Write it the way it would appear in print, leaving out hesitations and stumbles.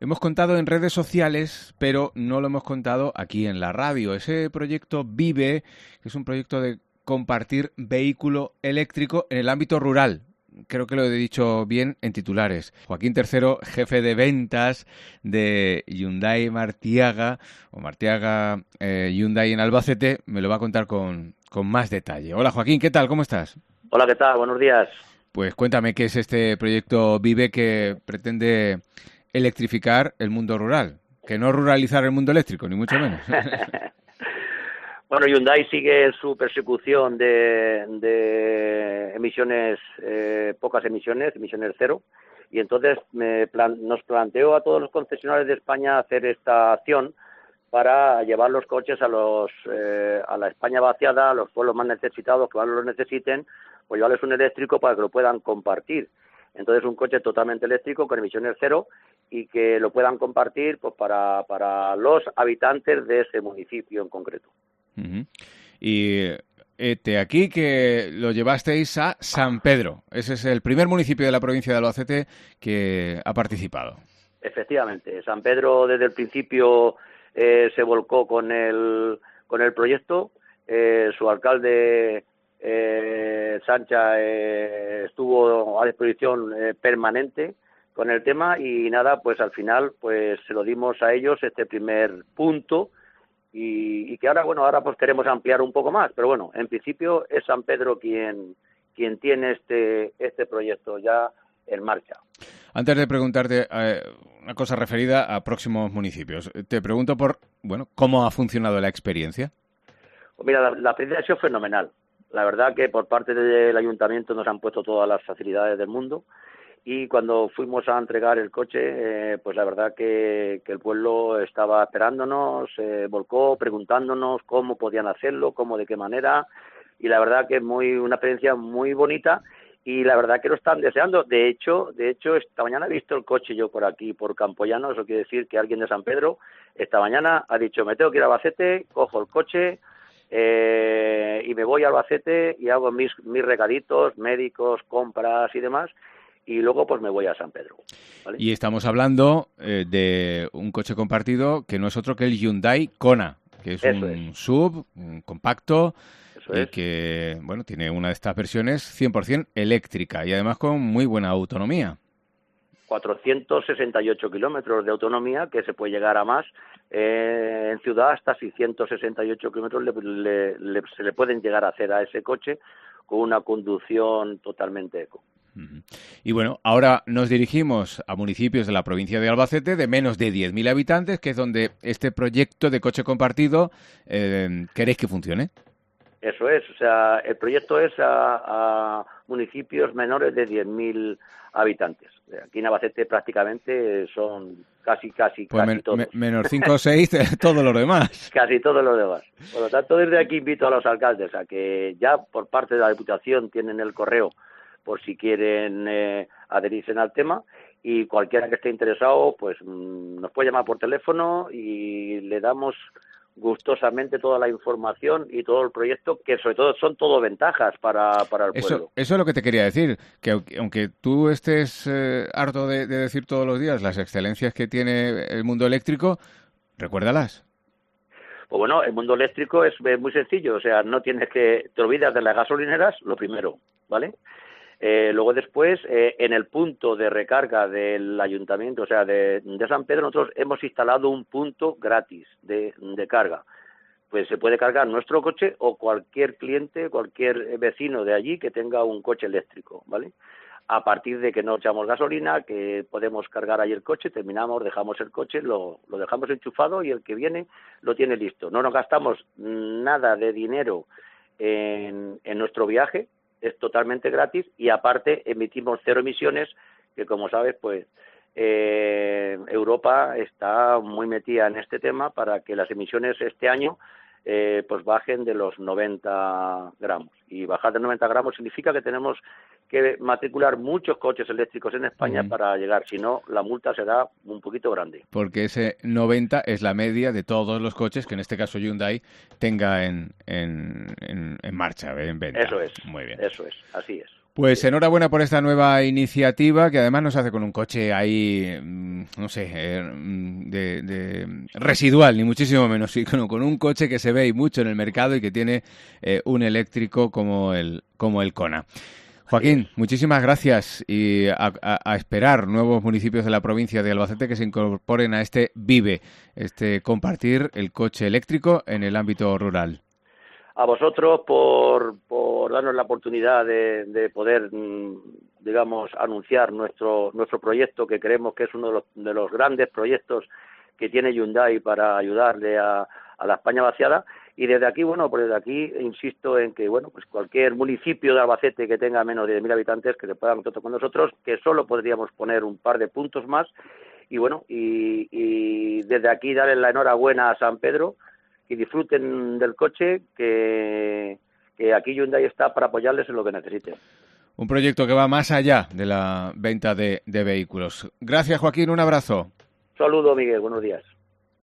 hemos contado en redes sociales, pero no lo hemos contado aquí en la radio. Ese proyecto Vive, que es un proyecto de compartir vehículo eléctrico en el ámbito rural. Creo que lo he dicho bien en titulares. Joaquín III, jefe de ventas de Hyundai Martiaga, o Martiaga Hyundai en Albacete, me lo va a contar con más detalle. Hola Joaquín, ¿qué tal? ¿Cómo estás? Hola, ¿qué tal? Buenos días. Pues cuéntame qué es este proyecto Vive que pretende electrificar el mundo rural. Que no ruralizar el mundo eléctrico, ni mucho menos. Bueno, Hyundai sigue su persecución de emisiones, pocas emisiones cero, y entonces nos planteó a todos los concesionarios de España hacer esta acción para llevar los coches a la España vaciada, a los pueblos más necesitados que más lo necesiten, pues llevarles un eléctrico para que lo puedan compartir. Entonces un coche totalmente eléctrico con emisiones cero y que lo puedan compartir pues para los habitantes de ese municipio en concreto. Uh-huh. Y aquí que lo llevasteis a San Pedro. Ese es el primer municipio de la provincia de Albacete que ha participado. Efectivamente, San Pedro desde el principio se volcó con el proyecto. Su alcalde Sancha estuvo a disposición permanente con el tema y nada, pues al final pues se lo dimos a ellos este primer punto y que ahora pues queremos ampliar un poco más, pero bueno, en principio es San Pedro quien tiene este proyecto ya en marcha. Antes de preguntarte una cosa referida a próximos municipios, te pregunto ¿cómo ha funcionado la experiencia? Pues mira, la experiencia ha sido fenomenal. La verdad que por parte del ayuntamiento nos han puesto todas las facilidades del mundo y cuando fuimos a entregar el coche, pues la verdad que el pueblo estaba esperándonos, volcó preguntándonos cómo podían hacerlo, cómo, de qué manera, y la verdad que es una experiencia muy bonita y la verdad que lo están deseando. De hecho, esta mañana he visto el coche yo por aquí, por Campoyano, eso quiere decir que alguien de San Pedro esta mañana ha dicho, me tengo que ir a Albacete, cojo el coche y me voy a Albacete y hago mis recaditos médicos, compras y demás, y luego pues me voy a San Pedro, ¿vale? Y estamos hablando de un coche compartido que no es otro que el Hyundai Kona, que es un SUV, un compacto, y que tiene una de estas versiones 100% eléctrica y además con muy buena autonomía. 468 kilómetros de autonomía, que se puede llegar a más. En ciudad hasta 668 kilómetros se le pueden llegar a hacer a ese coche con una conducción totalmente eco. Y bueno, ahora nos dirigimos a municipios de la provincia de Albacete de menos de 10.000 habitantes, que es donde este proyecto de coche compartido queréis que funcione. Eso es, o sea, el proyecto es a municipios menores de 10.000 habitantes. Aquí en Albacete prácticamente son casi todos. Menos 5 o 6, todos los demás. Casi todos los demás. Por lo tanto, desde aquí invito a los alcaldes a que ya por parte de la Diputación tienen el correo por si quieren adherirse al tema, y cualquiera que esté interesado pues nos puede llamar por teléfono y le damos gustosamente toda la información y todo el proyecto, que sobre todo son todo ventajas para el pueblo. Eso es lo que te quería decir, que aunque tú estés harto de decir todos los días las excelencias que tiene el mundo eléctrico, recuérdalas. Pues bueno, el mundo eléctrico es muy sencillo, o sea, te olvidas de las gasolineras, lo primero, ¿vale? Luego después, en el punto de recarga del ayuntamiento, o sea, de San Pedro, nosotros hemos instalado un punto gratis de carga. Pues se puede cargar nuestro coche o cualquier cliente, cualquier vecino de allí que tenga un coche eléctrico, ¿vale? A partir de que no echamos gasolina, que podemos cargar ahí el coche, dejamos el coche, lo dejamos enchufado y el que viene lo tiene listo. No nos gastamos nada de dinero en nuestro viaje, es totalmente gratis y aparte emitimos 0 emisiones, que como sabes pues Europa está muy metida en este tema para que las emisiones este año pues bajen de los 90 gramos. Y bajar de 90 gramos significa que tenemos que matricular muchos coches eléctricos en España para llegar, si no la multa será un poquito grande. Porque ese 90 es la media de todos los coches que en este caso Hyundai tenga en marcha, en venta. Eso es, muy bien. Eso es, así es. Pues enhorabuena por esta nueva iniciativa que además nos hace con un coche ahí, no sé, de residual, ni muchísimo menos, sino con un coche que se ve y mucho en el mercado y que tiene un eléctrico como el Kona. Joaquín, muchísimas gracias y a esperar nuevos municipios de la provincia de Albacete que se incorporen a este Vive, este compartir el coche eléctrico en el ámbito rural. A vosotros por darnos la oportunidad de poder, digamos, anunciar nuestro proyecto, que creemos que es uno de los grandes proyectos que tiene Hyundai para ayudarle a la España vaciada. Y desde aquí, bueno, pues desde aquí insisto en que, bueno, pues cualquier municipio de Albacete que tenga menos de 10.000 habitantes que se pueda contactar con nosotros, que solo podríamos poner un par de puntos más. Y bueno, y desde aquí darles la enhorabuena a San Pedro, que disfruten del coche, que aquí Hyundai está para apoyarles en lo que necesiten. Un proyecto que va más allá de la venta de vehículos. Gracias, Joaquín, un abrazo. Saludo, Miguel, buenos días.